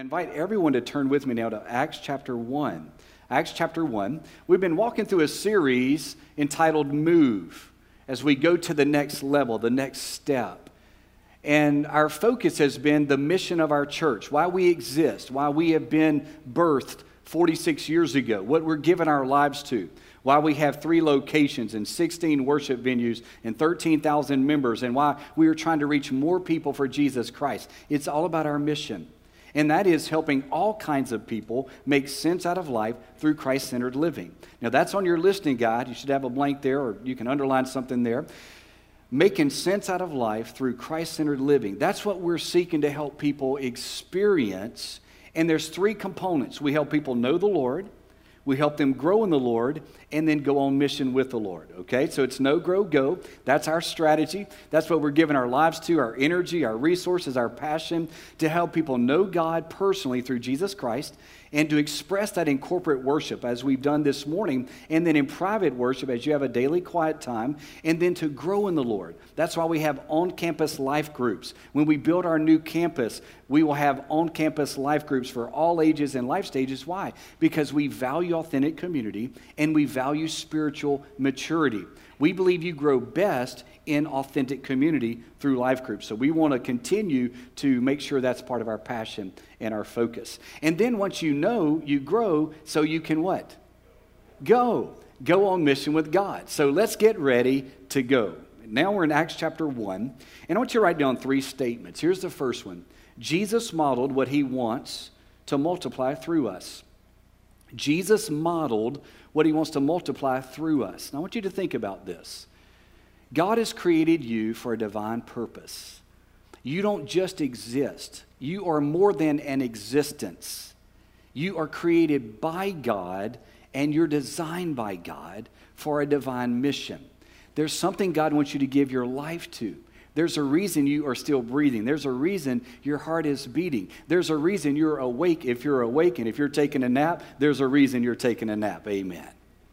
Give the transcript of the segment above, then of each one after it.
invite everyone to turn with me now to Acts chapter 1. Acts chapter 1. We've been walking through a series entitled Move as we go to the next level, the next step. And our focus has been the mission of our church, why we exist, why we have been birthed 46 years ago, what we're giving our lives to, why we have 3 locations and 16 worship venues and 13,000 members, and why we are trying to reach more people for Jesus Christ. It's all about our mission. And that is helping all kinds of people make sense out of life through Christ-centered living. Now, that's on your listening guide. You should have a blank there, or you can underline something there. Making sense out of life through Christ-centered living. That's what we're seeking to help people experience. And there's 3 components. We help people know the Lord, we help them grow in the Lord, and then go on mission with the Lord, okay? So it's know, grow, go. That's our strategy. That's what we're giving our lives to, our energy, our resources, our passion, to help people know God personally through Jesus Christ, and to express that in corporate worship as we've done this morning, and then in private worship as you have a daily quiet time, and then to grow in the Lord. That's why we have on-campus life groups. When we build our new campus, we will have on-campus life groups for all ages and life stages. Why? Because we value authentic community and we value spiritual maturity. We believe you grow best in authentic community through life groups. So we want to continue to make sure that's part of our passion and our focus. And then once you know, you grow so you can what? Go. Go on mission with God. So let's get ready to go. Now we're in Acts chapter 1. And I want you to write down 3 statements. Here's the first one. Jesus modeled what he wants to multiply through us. Jesus modeled what he wants to multiply through us. Now I want you to think about this. God has created you for a divine purpose. You don't just exist. You are more than an existence. You are created by God and you're designed by God for a divine mission. There's something God wants you to give your life to. There's a reason you are still breathing. There's a reason your heart is beating. There's a reason you're awake if you're awake. And if you're taking a nap, there's a reason you're taking a nap. Amen.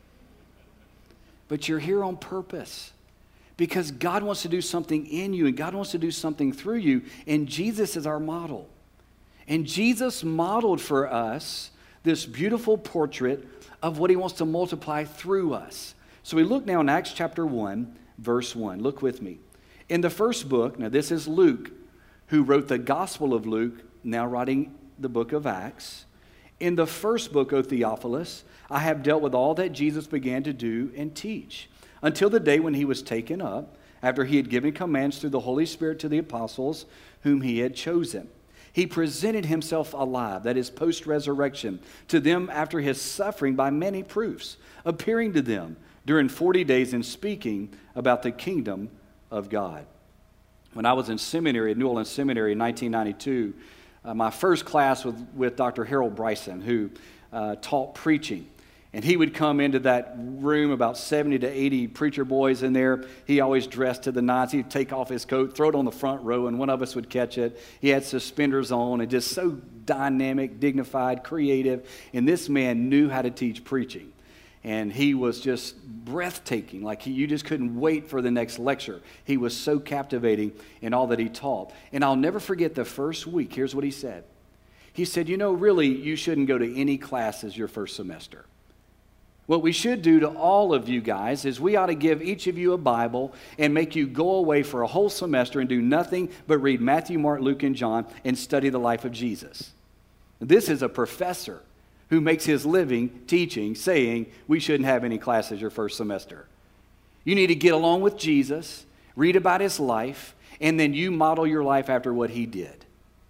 But you're here on purpose because God wants to do something in you and God wants to do something through you. And Jesus is our model. And Jesus modeled for us this beautiful portrait of what he wants to multiply through us. So we look now in Acts chapter 1, verse 1. Look with me. In the first book, now this is Luke, who wrote the Gospel of Luke, now writing the book of Acts. In the first book, O Theophilus, I have dealt with all that Jesus began to do and teach, until the day when he was taken up, after he had given commands through the Holy Spirit to the apostles whom he had chosen. He presented himself alive, that is post-resurrection, to them after his suffering by many proofs, appearing to them during 40 days and speaking about the kingdom of God. When I was in seminary, at New Orleans Seminary in 1992, my first class was with Dr. Harold Bryson, who taught preaching. And he would come into that room, about 70 to 80 preacher boys in there. He always dressed to the nines. He'd take off his coat, throw it on the front row, and one of us would catch it. He had suspenders on and just so dynamic, dignified, creative. And this man knew how to teach preaching. And he was just breathtaking, like you just couldn't wait for the next lecture. He was so captivating in all that he taught. And I'll never forget the first week. Here's what he said. He said, you know, really, you shouldn't go to any classes your first semester. What we should do to all of you guys is we ought to give each of you a Bible and make you go away for a whole semester and do nothing but read Matthew, Mark, Luke, and John and study the life of Jesus. This is a professor who makes his living teaching, saying we shouldn't have any classes your first semester. You need to get along with Jesus, read about his life, and then you model your life after what he did.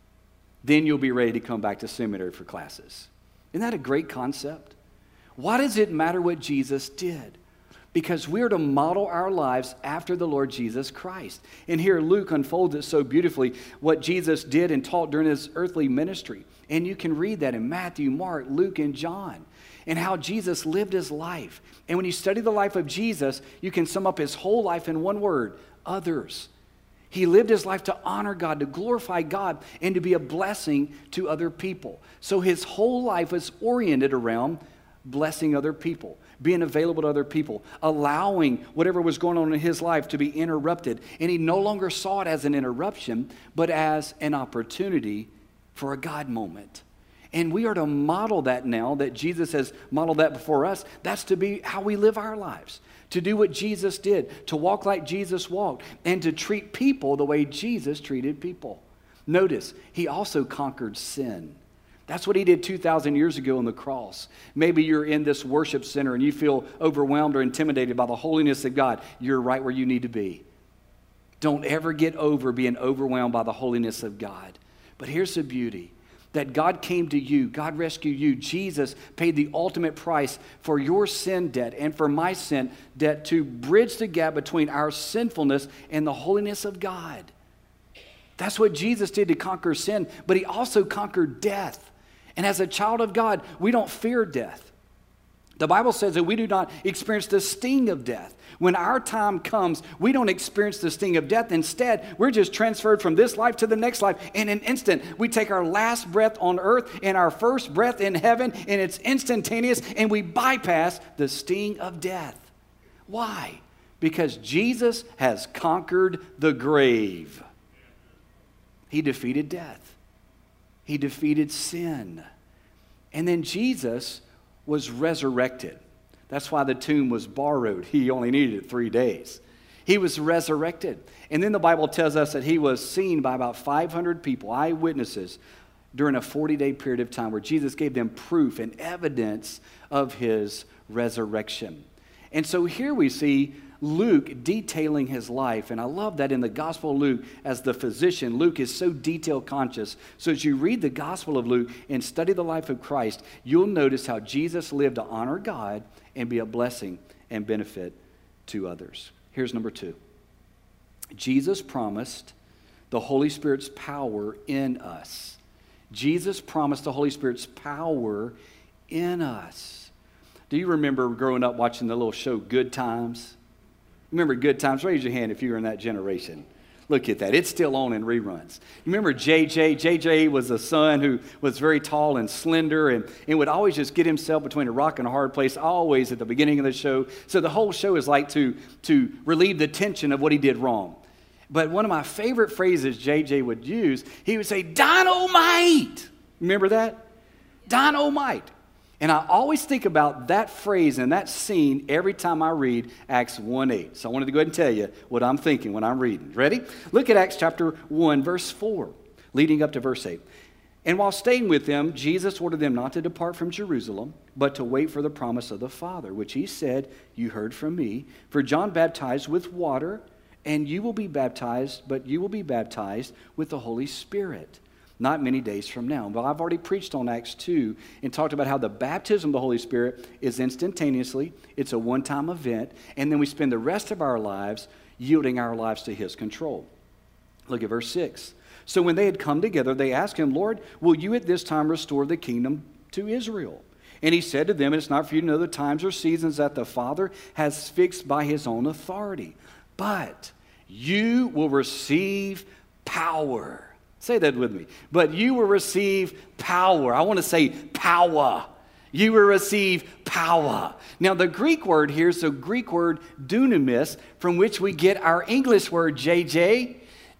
Then you'll be ready to come back to seminary for classes. Isn't that a great concept? Why does it matter what Jesus did? Because we're to model our lives after the Lord Jesus Christ. And here Luke unfolds it so beautifully, what Jesus did and taught during his earthly ministry. And you can read that in Matthew, Mark, Luke, and John, and how Jesus lived his life. And when you study the life of Jesus, you can sum up his whole life in one word: others. He lived his life to honor God, to glorify God, and to be a blessing to other people. So his whole life was oriented around blessing other people, being available to other people, allowing whatever was going on in his life to be interrupted. And he no longer saw it as an interruption, but as an opportunity for a God moment. And we are to model that now that Jesus has modeled that before us. That's to be how we live our lives, to do what Jesus did, to walk like Jesus walked, and to treat people the way Jesus treated people. Notice, he also conquered sin. That's what he did 2,000 years ago on the cross. Maybe you're in this worship center and you feel overwhelmed or intimidated by the holiness of God. You're right where you need to be. Don't ever get over being overwhelmed by the holiness of God. But here's the beauty. That God came to you, God rescued you. Jesus paid the ultimate price for your sin debt and for my sin debt to bridge the gap between our sinfulness and the holiness of God. That's what Jesus did to conquer sin, but he also conquered death. And as a child of God, we don't fear death. The Bible says that we do not experience the sting of death. When our time comes, we don't experience the sting of death. Instead, we're just transferred from this life to the next life. In an instant, we take our last breath on earth and our first breath in heaven, and it's instantaneous, and we bypass the sting of death. Why? Because Jesus has conquered the grave. He defeated death. He defeated sin. And then Jesus was resurrected. That's why the tomb was borrowed. He only needed it 3 days. He was resurrected. And then the Bible tells us that he was seen by about 500 people, eyewitnesses, during a 40-day period of time where Jesus gave them proof and evidence of his resurrection. And so here we see Luke detailing his life. And I love that in the Gospel of Luke, as the physician, Luke is so detail conscious. So as you read the Gospel of Luke and study the life of Christ, you'll notice how Jesus lived to honor God and be a blessing and benefit to others. Here's number 2. Jesus promised the Holy Spirit's power in us. Jesus promised the Holy Spirit's power in us. Do you remember growing up watching the little show Good Times? Remember Good Times? Raise your hand if you were in that generation. Look at that. It's still on in reruns. You remember JJ? JJ was a son who was very tall and slender and would always just get himself between a rock and a hard place, always at the beginning of the show. So the whole show is like to relieve the tension of what he did wrong. But one of my favorite phrases JJ would use, he would say, "Dynamite!" Remember that? Dynamite. And I always think about that phrase and that scene every time I read Acts 1:8. So I wanted to go ahead and tell you what I'm thinking when I'm reading. Ready? Look at Acts chapter 1, verse 4, leading up to verse 8. And while staying with them, Jesus ordered them not to depart from Jerusalem, but to wait for the promise of the Father, which he said, "You heard from me. For John baptized with water, and you will be baptized, but you will be baptized with the Holy Spirit not many days from now." Well, I've already preached on Acts 2 and talked about how the baptism of the Holy Spirit is instantaneously. It's a one-time event. And then we spend the rest of our lives yielding our lives to his control. Look at verse 6. So when they had come together, they asked him, "Lord, will you at this time restore the kingdom to Israel?" And he said to them, "It's not for you to know the times or seasons that the Father has fixed by his own authority. But you will receive power." Say that with me. But you will receive power. I want to say power. You will receive power. Now, the Greek word here is the Greek word dunamis, from which we get our English word, JJ,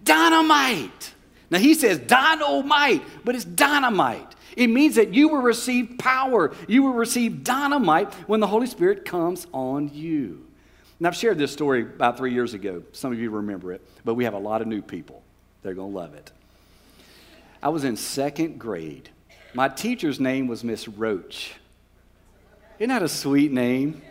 dynamite. Now, he says dynamite, but it's dynamite. It means that you will receive power. You will receive dynamite when the Holy Spirit comes on you. Now, I've shared this story about 3 years ago. Some of you remember it, but we have a lot of new people. They're going to love it. I was in 2nd grade. My teacher's name was Miss Roach. Isn't that a sweet name?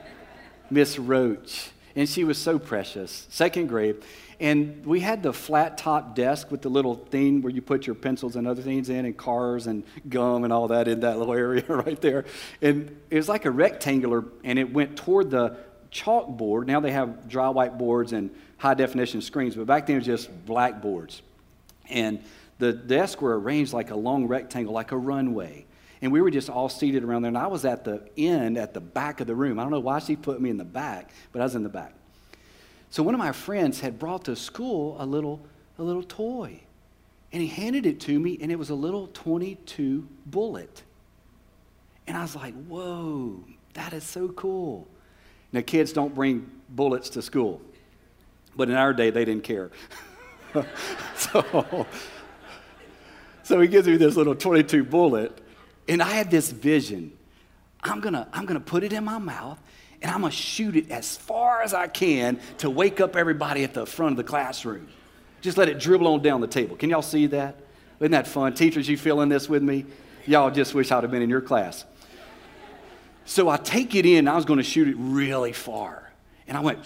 Miss Roach. And she was so precious. 2nd grade. And we had the flat top desk with the little thing where you put your pencils and other things in, and cars and gum and all that in that little area right there. And it was like a rectangular, and it went toward the chalkboard. Now they have dry white boards and high definition screens, but back then it was just black boards. And the desks were arranged like a long rectangle, like a runway. And we were just all seated around there. And I was at the end, at the back of the room. I don't know why she put me in the back, but I was in the back. So one of my friends had brought to school a little toy. And he handed it to me, and it was a little .22 bullet. And I was like, whoa, that is so cool. Now, kids don't bring bullets to school. But in our day, they didn't care. So he gives me this little .22 bullet, And I had this vision. I'm gonna put it in my mouth, and I'm gonna shoot it as far as I can to wake up everybody at the front of the classroom. Just let it dribble on down the table. Can y'all see that? Isn't that fun? Teachers, you feeling this with me? Y'all just wish I'd have been in your class. So I take it in, I was gonna shoot it really far. And I went,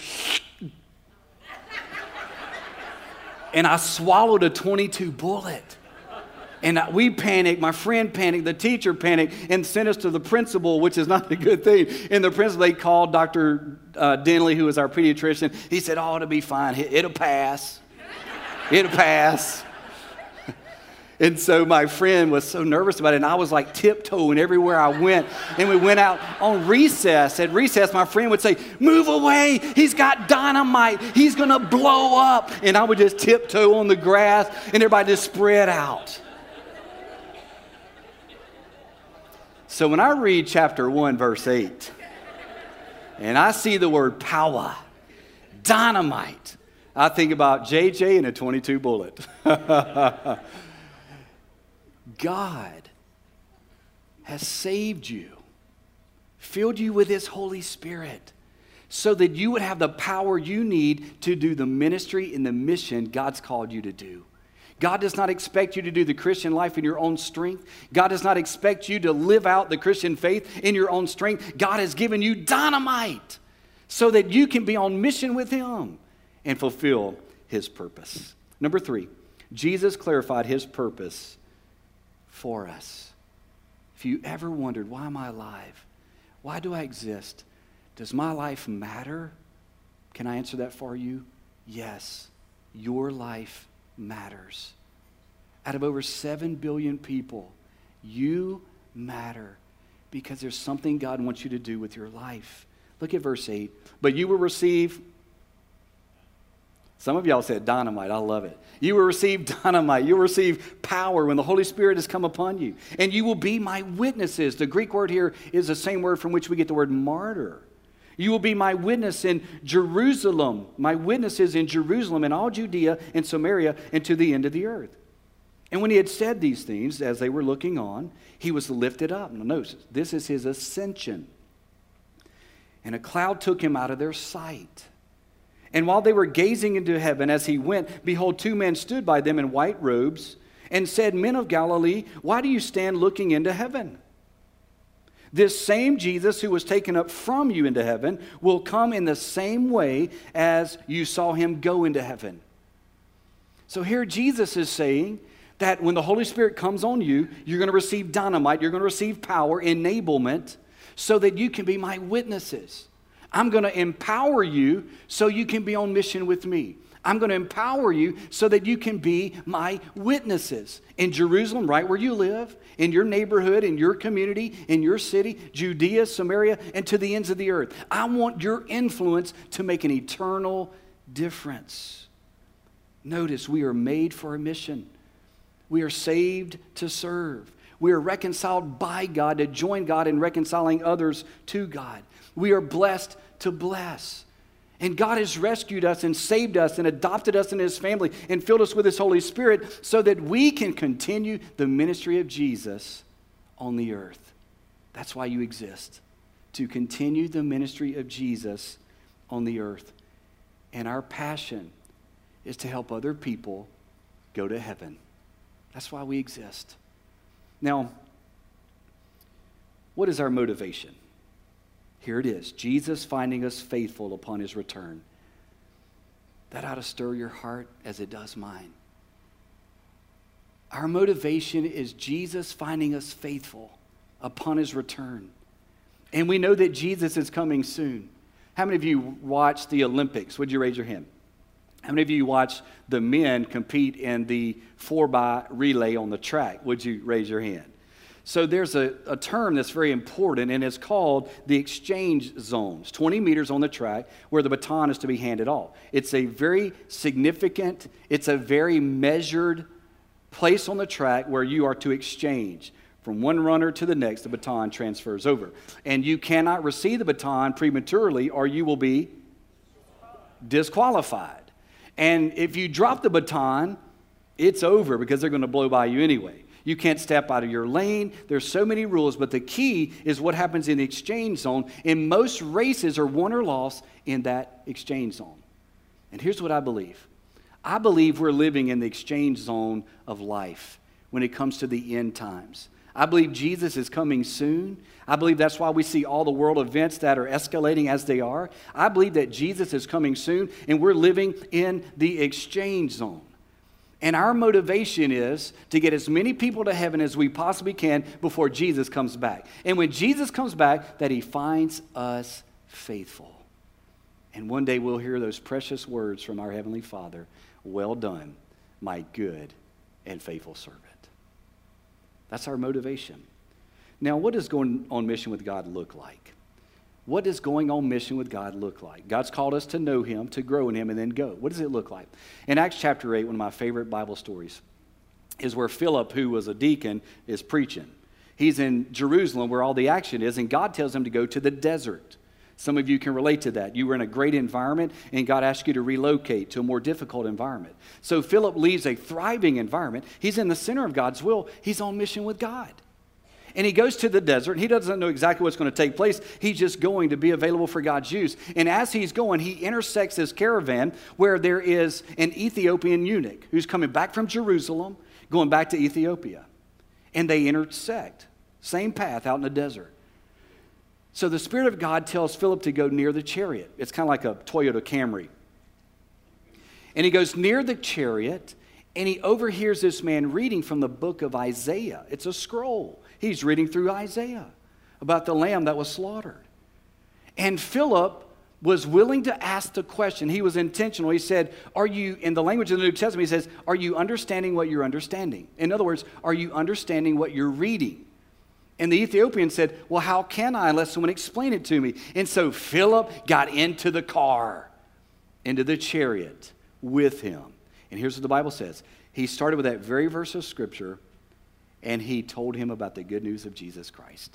and I swallowed a .22 bullet. And we panicked, my friend panicked, the teacher panicked, and sent us to the principal, which is not a good thing. And the principal, they called Dr. Denley, who is our pediatrician. He said, oh, it'll be fine. It'll pass. It'll pass. And so my friend was so nervous about it, and I was like tiptoeing everywhere I went. And we went out on recess. At recess, my friend would say, move away. He's got dynamite. He's going to blow up. And I would just tiptoe on the grass, and everybody just spread out. So when I read chapter 1, verse 8, and I see the word power, dynamite, I think about JJ and a .22 bullet. God has saved you, filled you with His Holy Spirit, so that you would have the power you need to do the ministry and the mission God's called you to do. God does not expect you to do the Christian life in your own strength. God does not expect you to live out the Christian faith in your own strength. God has given you dynamite so that you can be on mission with Him and fulfill His purpose. Number 3, Jesus clarified His purpose for us. If you ever wondered, why am I alive? Why do I exist? Does my life matter? Can I answer that for you? Yes, your life matters. Out of over 7 billion people, you matter because there's something God wants you to do with your life. Look at verse 8. But you will receive, some of y'all said dynamite. I love it. You will receive dynamite. You will receive power when the Holy Spirit has come upon you. And you will be my witnesses. The Greek word here is the same word from which we get the word martyr. You will be my witness in Jerusalem. My witnesses in Jerusalem and all Judea and Samaria and to the end of the earth. And when he had said these things, as they were looking on, he was lifted up. Now notice, this is his ascension. And a cloud took him out of their sight. And while they were gazing into heaven as he went, behold, 2 men stood by them in white robes and said, Men of Galilee, why do you stand looking into heaven? This same Jesus who was taken up from you into heaven will come in the same way as you saw him go into heaven. So here Jesus is saying that when the Holy Spirit comes on you, you're going to receive dynamite, you're going to receive power, enablement, so that you can be my witnesses. I'm going to empower you so you can be on mission with me. I'm going to empower you so that you can be my witnesses in Jerusalem, right where you live, in your neighborhood, in your community, in your city, Judea, Samaria, and to the ends of the earth. I want your influence to make an eternal difference. Notice, we are made for a mission. We are saved to serve. We are reconciled by God to join God in reconciling others to God. We are blessed to bless. And God has rescued us and saved us and adopted us into His family and filled us with His Holy Spirit so that we can continue the ministry of Jesus on the earth. That's why you exist, to continue the ministry of Jesus on the earth. And our passion is to help other people go to heaven. That's why we exist. Now, what is our motivation? Here it is, Jesus finding us faithful upon His return. That ought to stir your heart as it does mine. Our motivation is Jesus finding us faithful upon His return. And we know that Jesus is coming soon. How many of you watch the Olympics? Would you raise your hand? How many of you watch the men compete in the 4x relay on the track? Would you raise your hand? So there's a term that's very important, and it's called the exchange zones, 20 meters on the track where the baton is to be handed off. It's a very significant, it's a very measured place on the track where you are to exchange. From one runner to the next, the baton transfers over. And you cannot receive the baton prematurely or you will be disqualified. And if you drop the baton, it's over because they're going to blow by you anyway. You can't step out of your lane. There's so many rules, but the key is what happens in the exchange zone. And most races are won or lost in that exchange zone. And here's what I believe. I believe we're living in the exchange zone of life when it comes to the end times. I believe Jesus is coming soon. I believe that's why we see all the world events that are escalating as they are. I believe that Jesus is coming soon, and we're living in the exchange zone. And our motivation is to get as many people to heaven as we possibly can before Jesus comes back. And when Jesus comes back, that he finds us faithful. And one day we'll hear those precious words from our Heavenly Father, "Well done, my good and faithful servant." That's our motivation. Now, what does going on mission with God look like? What does going on mission with God look like? God's called us to know him, to grow in him, and then go. What does it look like? In Acts chapter 8, one of my favorite Bible stories is where Philip, who was a deacon, is preaching. He's in Jerusalem where all the action is, and God tells him to go to the desert. Some of you can relate to that. You were in a great environment, and God asked you to relocate to a more difficult environment. So Philip leaves a thriving environment. He's in the center of God's will. He's on mission with God. And he goes to the desert. He doesn't know exactly what's going to take place. He's just going to be available for God's use. And as he's going, he intersects this caravan where there is an Ethiopian eunuch who's coming back from Jerusalem, going back to Ethiopia. And they intersect. Same path out in the desert. So the Spirit of God tells Philip to go near the chariot. It's kind of like a Toyota Camry. And he goes near the chariot, and he overhears this man reading from the book of Isaiah. It's a scroll. He's reading through Isaiah about the lamb that was slaughtered. And Philip was willing to ask the question. He was intentional. He said, are you, in the language of the New Testament, he says, are you understanding what you're understanding? In other words, are you understanding what you're reading? And the Ethiopian said, well, how can I unless someone explain it to me? And so Philip got into the car, into the chariot with him. And here's what the Bible says. He started with that very verse of Scripture, and he told him about the good news of Jesus Christ.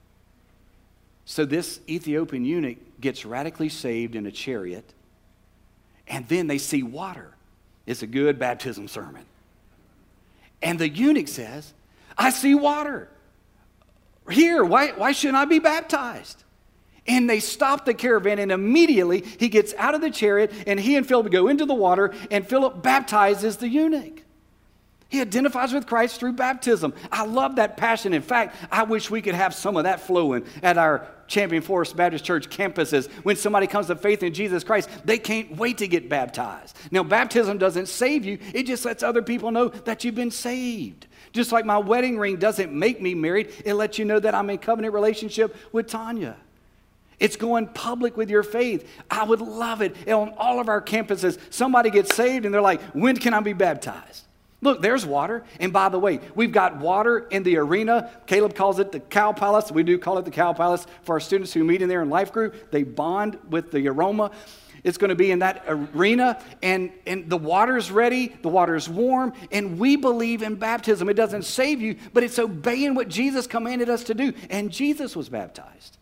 So this Ethiopian eunuch gets radically saved in a chariot, and then they see water. It's a good baptism sermon. And the eunuch says, I see water. Here, why shouldn't I be baptized? And they stop the caravan, and immediately he gets out of the chariot, and he and Philip go into the water, and Philip baptizes the eunuch. He identifies with Christ through baptism. I love that passion. In fact, I wish we could have some of that flowing at our Champion Forest Baptist Church campuses. When somebody comes to faith in Jesus Christ, they can't wait to get baptized. Now, baptism doesn't save you. It just lets other people know that you've been saved. Just like my wedding ring doesn't make me married, it lets you know that I'm in covenant relationship with Tanya. It's going public with your faith. I would love it. And on all of our campuses, somebody gets saved and they're like, when can I be baptized? Look, there's water. And by the way, we've got water in the arena. Caleb calls it the Cow Palace. We do call it the Cow Palace for our students who meet in there in life group. They bond with the aroma. It's going to be in that arena, and the water's ready, the water's warm, and we believe in baptism. It doesn't save you, but it's obeying what Jesus commanded us to do. And Jesus was baptized.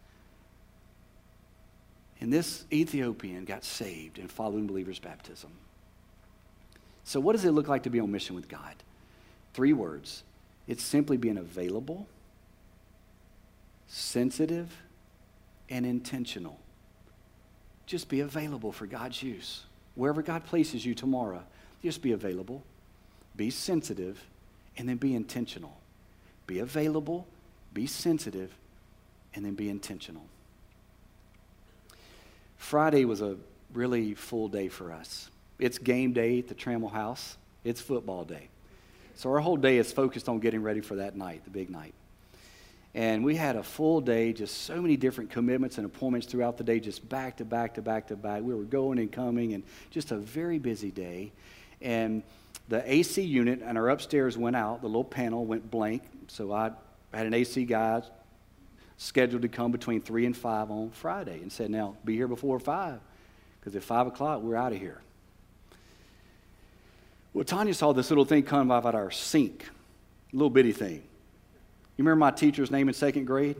And this Ethiopian got saved in following believers' baptism. So what does it look like to be on mission with God? 3 words. It's simply being available, sensitive, and intentional. Just be available for God's use. Wherever God places you tomorrow, just be available, be sensitive, and then be intentional. Be available, be sensitive, and then be intentional. Friday was a really full day for us. It's game day at the Trammell House. It's football day. So our whole day is focused on getting ready for that night, the big night. And we had a full day, just so many different commitments and appointments throughout the day, just back to back to back to back. We were going and coming, and just a very busy day. And the AC unit and our upstairs went out. The little panel went blank. So I had an AC guy scheduled to come between 3 and 5 on Friday and said, now, be here before 5, because at 5 o'clock, we're out of here. Well, Tanya saw this little thing come out of our sink, a little bitty thing. You remember my teacher's name in 2nd grade?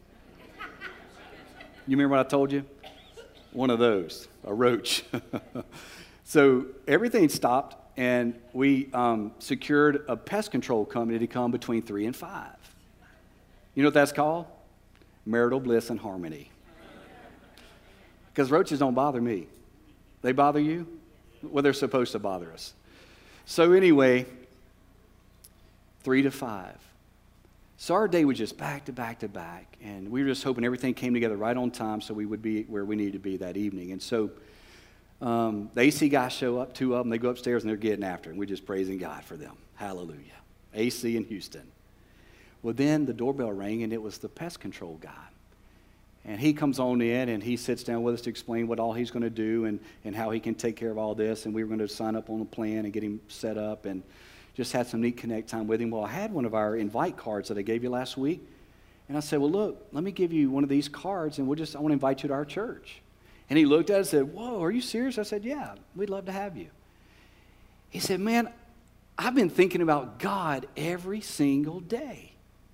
You remember what I told you? One of those, a roach. So everything stopped, and we secured a pest control company to come between 3 and 5. You know what that's called? Marital bliss and harmony. Because roaches don't bother me. They bother you? Well, they're supposed to bother us. So anyway, 3 to 5. So our day was just back to back to back, and we were just hoping everything came together right on time so we would be where we needed to be that evening. And so the AC guys show up, 2 of them, they go upstairs and they're getting after it, and we're just praising God for them. Hallelujah. AC in Houston. Well, then the doorbell rang, and it was the pest control guy. And he comes on in, and he sits down with us to explain what all he's going to do and how he can take care of all this. And we were going to sign up on a plan and get him set up and just had some neat connect time with him. Well, I had one of our invite cards that I gave you last week. And I said, well, look, let me give you one of these cards, and I want to invite you to our church. And he looked at it and said, whoa, are you serious? I said, yeah, we'd love to have you. He said, man, I've been thinking about God every single day.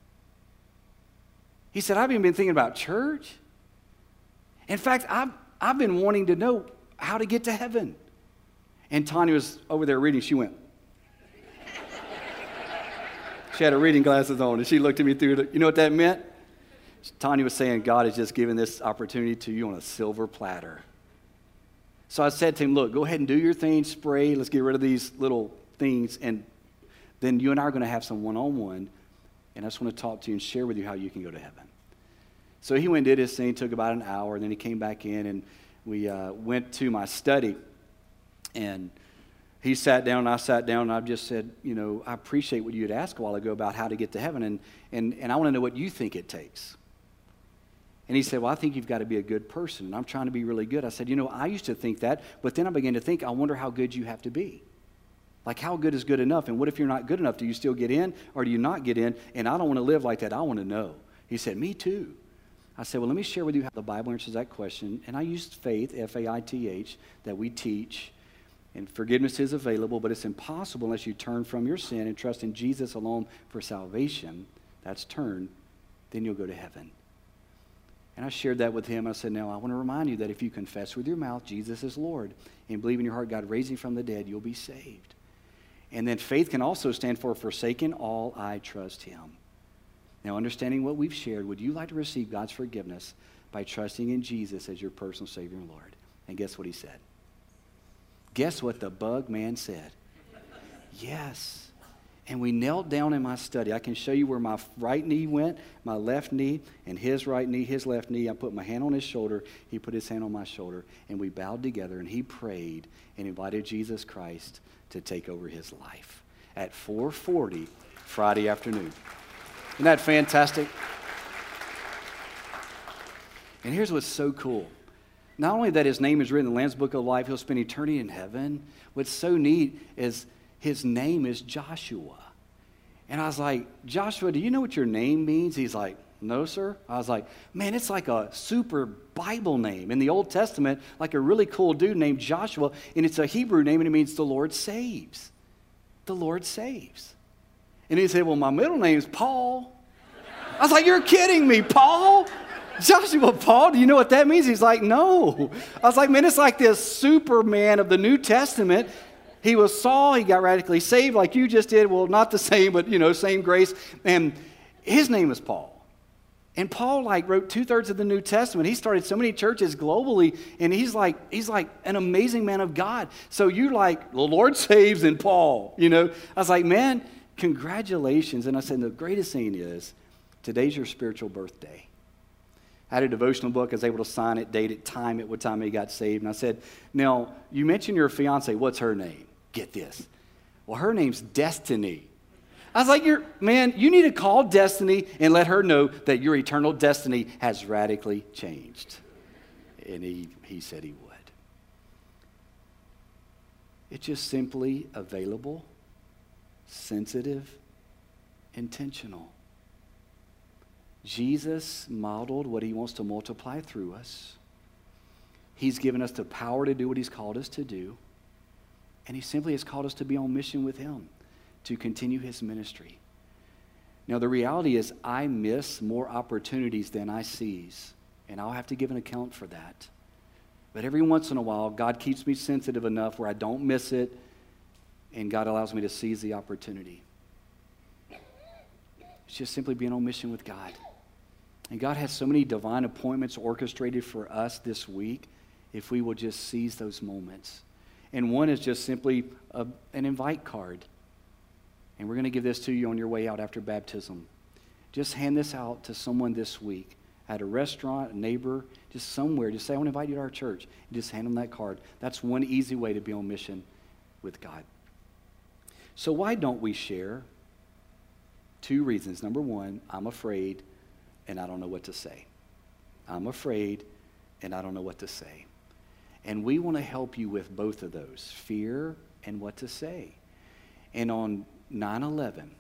He said, I've even been thinking about church. In fact, I've been wanting to know how to get to heaven. And Tanya was over there reading. She went. She had her reading glasses on, and she looked at me through it. You know what that meant? Tanya was saying, God has just given this opportunity to you on a silver platter. So I said to him, look, go ahead and do your thing, spray. Let's get rid of these little things. And then you and I are going to have some one-on-one. And I just want to talk to you and share with you how you can go to heaven. So he went and did his thing. It took about an hour. And then he came back in, and we went to my study. And he sat down, and I sat down, and I just said, you know, I appreciate what you had asked a while ago about how to get to heaven. And I want to know what you think it takes. And he said, well, I think you've got to be a good person. And I'm trying to be really good. I said, you know, I used to think that. But then I began to think, I wonder how good you have to be. Like, how good is good enough? And what if you're not good enough? Do you still get in or do you not get in? And I don't want to live like that. I want to know. He said, me too. I said, well, let me share with you how the Bible answers that question. And I used faith, F-A-I-T-H, that we teach. And forgiveness is available, but it's impossible unless you turn from your sin and trust in Jesus alone for salvation. That's turn. Then you'll go to heaven. And I shared that with him. I said, now I want to remind you that if you confess with your mouth Jesus is Lord and believe in your heart God raised him from the dead, you'll be saved. And then faith can also stand for forsaken all, I trust him. Now, understanding what we've shared, would you like to receive God's forgiveness by trusting in Jesus as your personal Savior and Lord? And guess what he said? Guess what the bug man said? Yes. And we knelt down in my study. I can show you where my right knee went, my left knee, and his right knee, his left knee. I put my hand on his shoulder. He put his hand on my shoulder. And we bowed together, and he prayed and invited Jesus Christ to take over his life at 4:40 Friday afternoon. Isn't that fantastic? And here's what's so cool. Not only that his name is written in the Lamb's Book of Life, he'll spend eternity in heaven. What's so neat is his name is Joshua. And I was like, Joshua, do you know what your name means? He's like, no, sir. I was like, man, it's like a super Bible name. In the Old Testament, like a really cool dude named Joshua, and it's a Hebrew name, and it means the Lord saves. The Lord saves. And he said, well, my middle name's Paul. I was like, you're kidding me, Paul? Joshua, Paul, do you know what that means? He's like, no. I was like, man, it's like this Superman of the New Testament. He was Saul. He got radically saved like you just did. Well, not the same, but, you know, same grace. And his name is Paul. And Paul, like, wrote 2/3 of the New Testament. He started so many churches globally, and he's like an amazing man of God. So you like, the Lord saves in Paul, you know. I was like, man, congratulations. And I said, the greatest thing is, today's your spiritual birthday. I had a devotional book. I was able to sign it, date it, time it, what time he got saved. And I said, now, you mentioned your fiance. What's her name? Get this. Well, her name's Destiny. I was like, man, you need to call Destiny and let her know that your eternal destiny has radically changed. And he said he would. It's just simply available, sensitive, intentional. Jesus modeled what he wants to multiply through us. He's given us the power to do what he's called us to do. And he simply has called us to be on mission with him, to continue his ministry. Now, the reality is I miss more opportunities than I seize, and I'll have to give an account for that. But every once in a while, God keeps me sensitive enough where I don't miss it, and God allows me to seize the opportunity. It's just simply being on mission with God. And God has so many divine appointments orchestrated for us this week if we will just seize those moments. And one is just simply an invite card. And we're going to give this to you on your way out after baptism. Just hand this out to someone this week at a restaurant, a neighbor, just somewhere. Just say, I want to invite you to our church. And just hand them that card. That's one easy way to be on mission with God. So why don't we share? 2 reasons. Number one, I'm afraid and I don't know what to say. I'm afraid and I don't know what to say. And we want to help you with both of those, fear and what to say. And on 9/11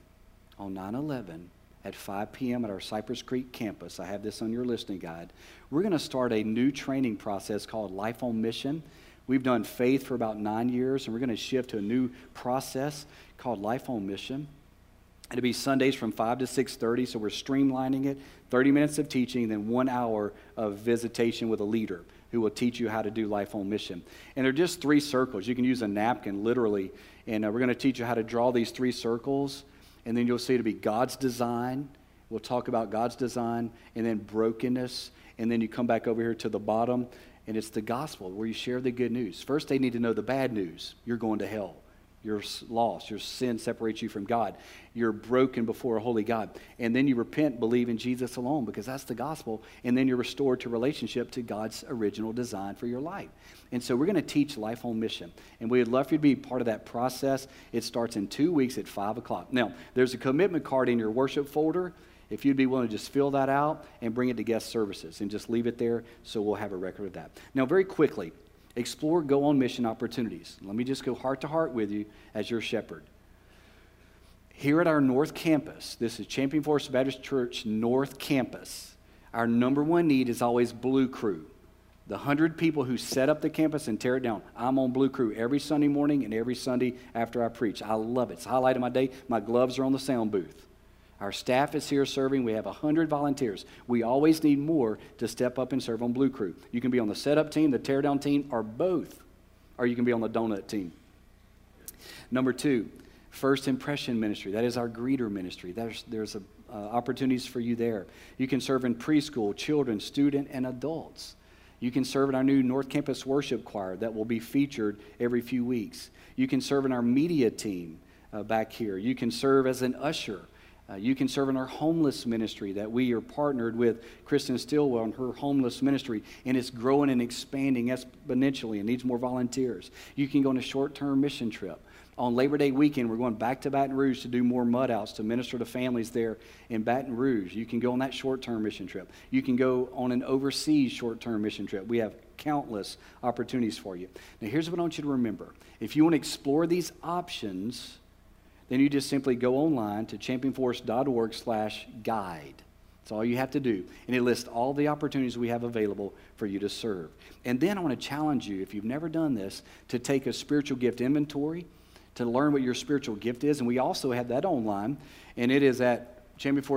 at 5 p.m. at our Cypress Creek campus, I have this on your listening guide, we're going to start a new training process called Life on Mission. We've done faith for about 9 years, and we're going to shift to a new process called Life on Mission. It'll be Sundays from 5 to 6:30, so we're streamlining it. 30 minutes of teaching, then 1 hour of visitation with a leader who will teach you how to do Life on Mission. And they're just 3 circles. You can use a napkin, literally, and we're going to teach you how to draw these 3 circles, and then you'll see it'll be God's design. We'll talk about God's design, and then brokenness, and then you come back over here to the bottom, and it's the gospel where you share the good news. First, they need to know the bad news. You're going to hell. You're lost. Your sin separates you from God. You're broken before a holy God. And then you repent, believe in Jesus alone, because that's the gospel. And then you're restored to relationship to God's original design for your life. And so we're going to teach Life on Mission. And we would love for you to be part of that process. It starts in 2 weeks at 5 o'clock. Now, there's a commitment card in your worship folder. If you'd be willing to just fill that out and bring it to guest services and just leave it there so we'll have a record of that. Now, very quickly, explore Go on Mission opportunities. Let me just go heart to heart with you as your shepherd. Here at our North Campus, this is Champion Forest Baptist Church North Campus, our number one need is always Blue Crew. The 100 people who set up the campus and tear it down. I'm on Blue Crew every Sunday morning and every Sunday after I preach. I love it. It's the highlight of my day. My gloves are on the sound booth. Our staff is here serving. We have 100 volunteers. We always need more to step up and serve on Blue Crew. You can be on the setup team, the teardown team, or both. Or you can be on the donut team. Number 2, First Impression Ministry. That is our greeter ministry. There's opportunities for you there. You can serve in preschool, children, student, and adults. You can serve in our new North Campus Worship Choir that will be featured every few weeks. You can serve in our media team back here. You can serve as an usher. You can serve in our homeless ministry that we are partnered with Kristen Stillwell and her homeless ministry, and it's growing and expanding exponentially and needs more volunteers. You can go on a short-term mission trip. On Labor Day weekend, we're going back to Baton Rouge to do more mud outs to minister to families there in Baton Rouge. You can go on that short-term mission trip. You can go on an overseas short-term mission trip. We have countless opportunities for you. Now, here's what I want you to remember. If you want to explore these options, then you just simply go online to championforest.org/guide. That's all you have to do. And it lists all the opportunities we have available for you to serve. And then I want to challenge you, if you've never done this, to take a spiritual gift inventory, to learn what your spiritual gift is. And we also have that online. And it is at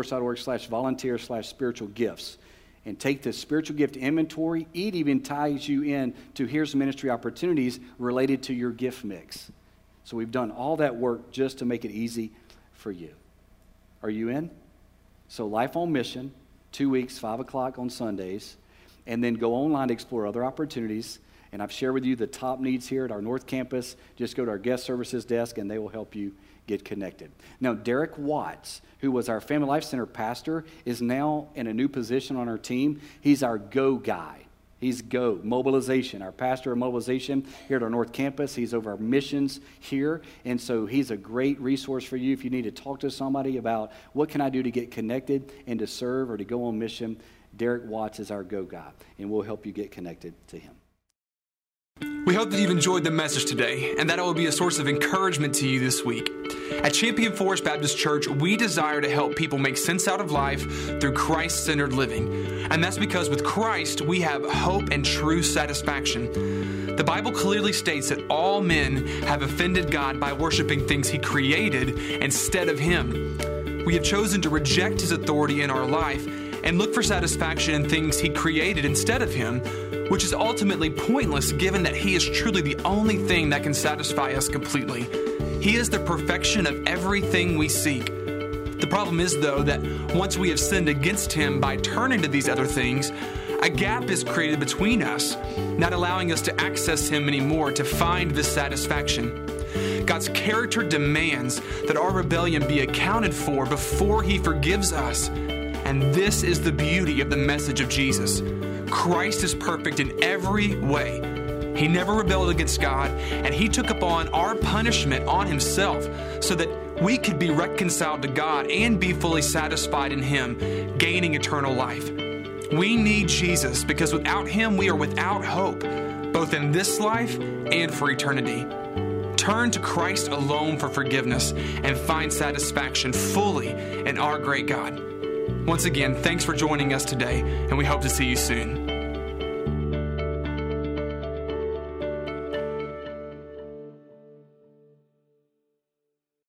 championforest.org/volunteer/spiritual gifts. And take the spiritual gift inventory. It even ties you in to here's ministry opportunities related to your gift mix. So we've done all that work just to make it easy for you. Are you in? So Life on Mission, 2 weeks, 5 o'clock on Sundays, and then go online to explore other opportunities. And I've shared with you the top needs here at our North Campus. Just go to our guest services desk, and they will help you get connected. Now, Derek Watts, who was our Family Life Center pastor, is now in a new position on our team. He's our go guy. He's Go, mobilization, our pastor of mobilization here at our North Campus. He's over our missions here, and so he's a great resource for you if you need to talk to somebody about what can I do to get connected and to serve or to go on mission. Derek Watts is our Go guy, and we'll help you get connected to him. We hope that you've enjoyed the message today and that it will be a source of encouragement to you this week. At Champion Forest Baptist Church, we desire to help people make sense out of life through Christ-centered living. And that's because with Christ, we have hope and true satisfaction. The Bible clearly states that all men have offended God by worshiping things He created instead of Him. We have chosen to reject His authority in our life and look for satisfaction in things He created instead of Him, which is ultimately pointless given that He is truly the only thing that can satisfy us completely. He is the perfection of everything we seek. The problem is, though, that once we have sinned against Him by turning to these other things, a gap is created between us, not allowing us to access Him anymore to find this satisfaction. God's character demands that our rebellion be accounted for before He forgives us. And this is the beauty of the message of Jesus. Christ is perfect in every way. He never rebelled against God, and He took upon our punishment on Himself so that we could be reconciled to God and be fully satisfied in Him, gaining eternal life. We need Jesus because without Him we are without hope, both in this life and for eternity. Turn to Christ alone for forgiveness and find satisfaction fully in our great God. Once again, thanks for joining us today, and we hope to see you soon.